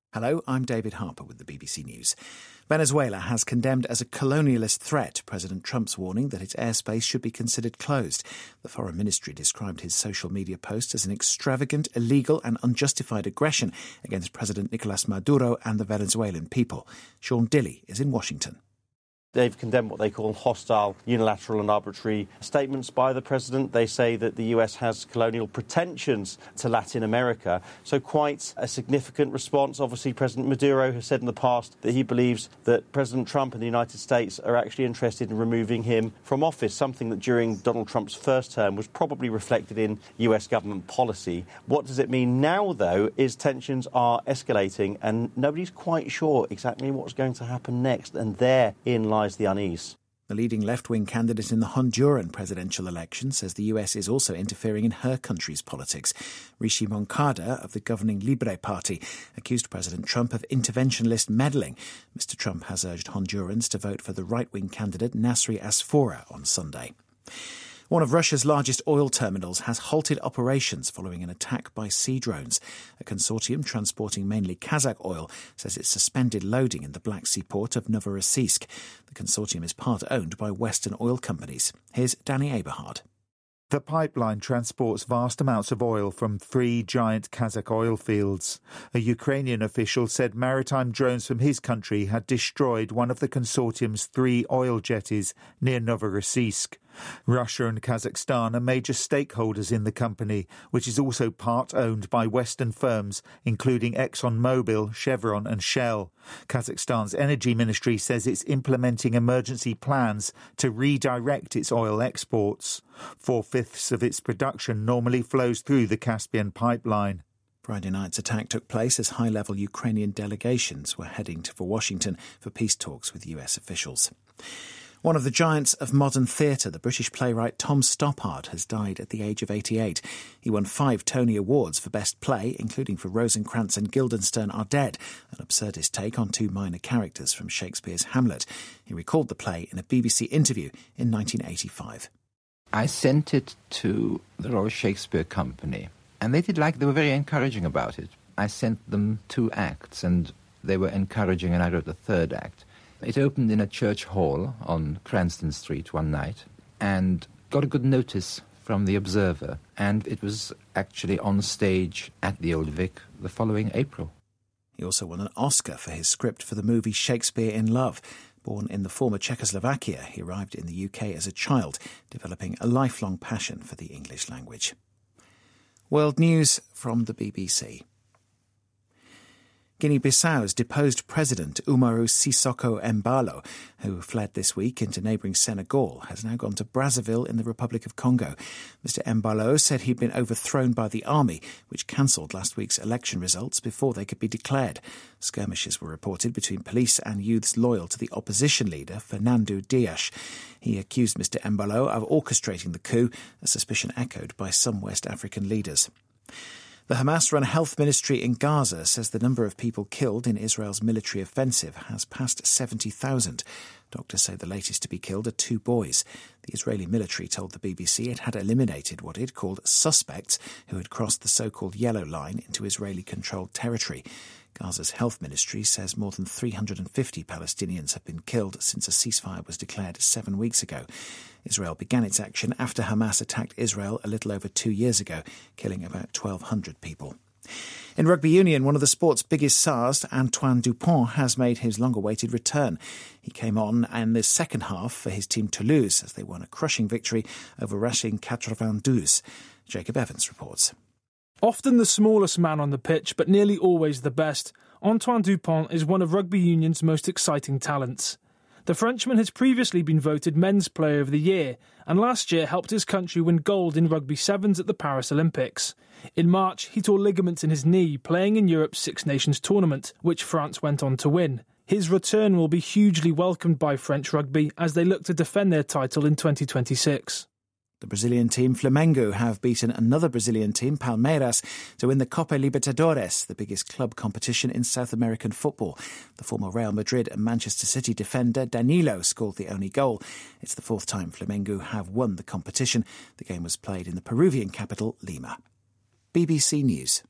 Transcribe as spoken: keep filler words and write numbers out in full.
Hello, I'm David Harper with the B B C News. Venezuela has condemned as a colonialist threat President Trump's warning that its airspace should be considered closed. The Foreign Ministry described his social media post as an extravagant, illegal and unjustified aggression against President Nicolas Maduro and the Venezuelan people. Sean Dilley is in Washington. They've condemned what they call hostile, unilateral and arbitrary statements by the president. They say that the U S has colonial pretensions to Latin America. So quite a significant response. Obviously, President Maduro has said in the past that he believes that President Trump and the United States are actually interested in removing him from office, something that during Donald Trump's first term was probably reflected in U S government policy. What does it mean now, though, is tensions are escalating and nobody's quite sure exactly what's going to happen next. And therein lies the unease. The leading left-wing candidate in the Honduran presidential election says the U S is also interfering in her country's politics. Rishi Moncada of the governing Libre Party accused President Trump of interventionist meddling. Mister Trump has urged Hondurans to vote for the right-wing candidate Nasri Asfora on Sunday. One of Russia's largest oil terminals has halted operations following an attack by sea drones. A consortium transporting mainly Kazakh oil says it suspended loading in the Black Sea port of Novorossiysk. The consortium is part owned by Western oil companies. Here's Danny Aberhard. The pipeline transports vast amounts of oil from three giant Kazakh oil fields. A Ukrainian official said maritime drones from his country had destroyed one of the consortium's three oil jetties near Novorossiysk. Russia and Kazakhstan are major stakeholders in the company, which is also part owned by Western firms, including ExxonMobil, Chevron and Shell. Kazakhstan's energy ministry says it's implementing emergency plans to redirect its oil exports. Four-fifths of its production normally flows through the Caspian pipeline. Friday night's attack took place as high-level Ukrainian delegations were heading to for Washington for peace talks with U S officials. One of the giants of modern theatre, the British playwright Tom Stoppard, has died at the age of eighty-eight. He won five Tony Awards for Best Play, including for Rosencrantz and Guildenstern Are Dead, an absurdist take on two minor characters from Shakespeare's Hamlet. He recalled the play in a B B C interview in nineteen eighty-five. I sent it to the Royal Shakespeare Company, and they did like, they were very encouraging about it. I sent them two acts, and they were encouraging, and I wrote the third act. It opened in a church hall on Cranston Street one night and got a good notice from the Observer, and it was actually on stage at the Old Vic the following April. He also won an Oscar for his script for the movie Shakespeare in Love. Born in the former Czechoslovakia, he arrived in the U K as a child, developing a lifelong passion for the English language. World News from the B B C. Guinea-Bissau's deposed president, Umaru Sissoco Embalo, who fled this week into neighbouring Senegal, has now gone to Brazzaville in the Republic of Congo. Mister Embalo said he'd been overthrown by the army, which cancelled last week's election results before they could be declared. Skirmishes were reported between police and youths loyal to the opposition leader, Fernando Dias. He accused Mister Embalo of orchestrating the coup, a suspicion echoed by some West African leaders. The Hamas-run health ministry in Gaza says the number of people killed in Israel's military offensive has passed seventy thousand. Doctors say the latest to be killed are two boys. The Israeli military told the B B C it had eliminated what it called suspects who had crossed the so-called Yellow Line into Israeli-controlled territory. Gaza's health ministry says more than three hundred fifty Palestinians have been killed since a ceasefire was declared seven weeks ago. Israel began its action after Hamas attacked Israel a little over two years ago, killing about twelve hundred people. In rugby union, one of the sport's biggest stars, Antoine Dupont, has made his long-awaited return. He came on in the second half for his team Toulouse as they won a crushing victory over Racing eighty-two. Jacob Evans reports. Often the smallest man on the pitch, but nearly always the best, Antoine Dupont is one of rugby union's most exciting talents. The Frenchman has previously been voted Men's Player of the Year, and last year helped his country win gold in rugby sevens at the Paris Olympics. In March, he tore ligaments in his knee, playing in Europe's Six Nations tournament, which France went on to win. His return will be hugely welcomed by French rugby as they look to defend their title in twenty twenty-six. The Brazilian team Flamengo have beaten another Brazilian team, Palmeiras, to win the Copa Libertadores, the biggest club competition in South American football. The former Real Madrid and Manchester City defender Danilo scored the only goal. It's the fourth time Flamengo have won the competition. The game was played in the Peruvian capital, Lima. B B C News.